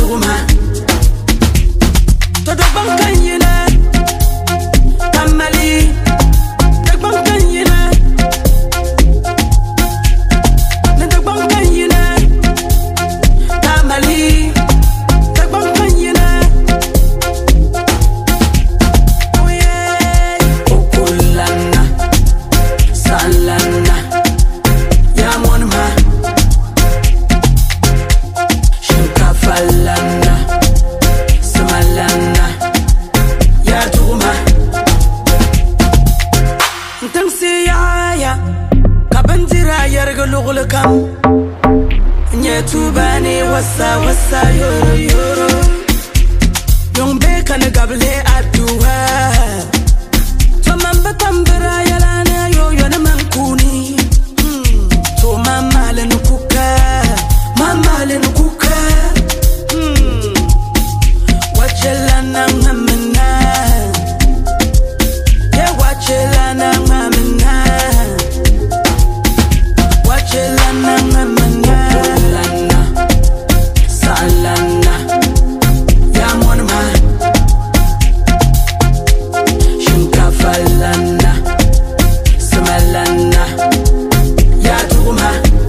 tuguma to da bankan yina tamali da bankan yina na da bankan yina tamali da bankan yina oh yeah okulana salana ya monma falana samalana ya tuma tang se ya kabandira yarga lugulkam nya tubani wasa yoro yoro yong be kan gable aduwa to mamba tambara yalana yo na mankuni to mama le nukuka Wachelana mamana, yeah, wachelana mamana, wachelana mamana, lana, salana, ya monma, shinka falana, samalana, ya tuma.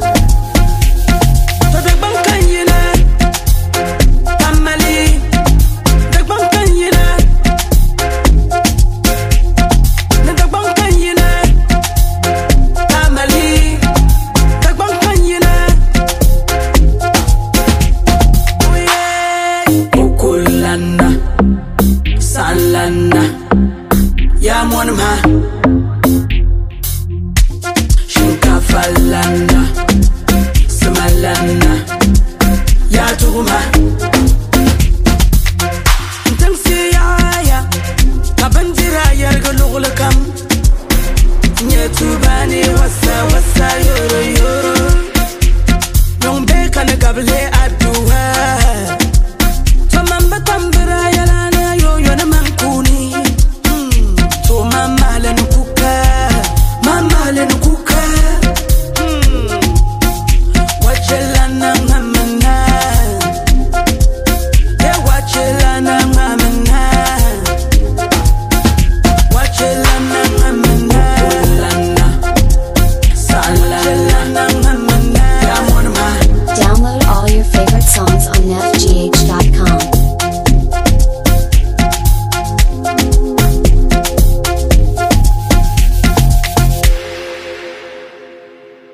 Salana, ya monma, shinka falana, samalana, ya tuguma.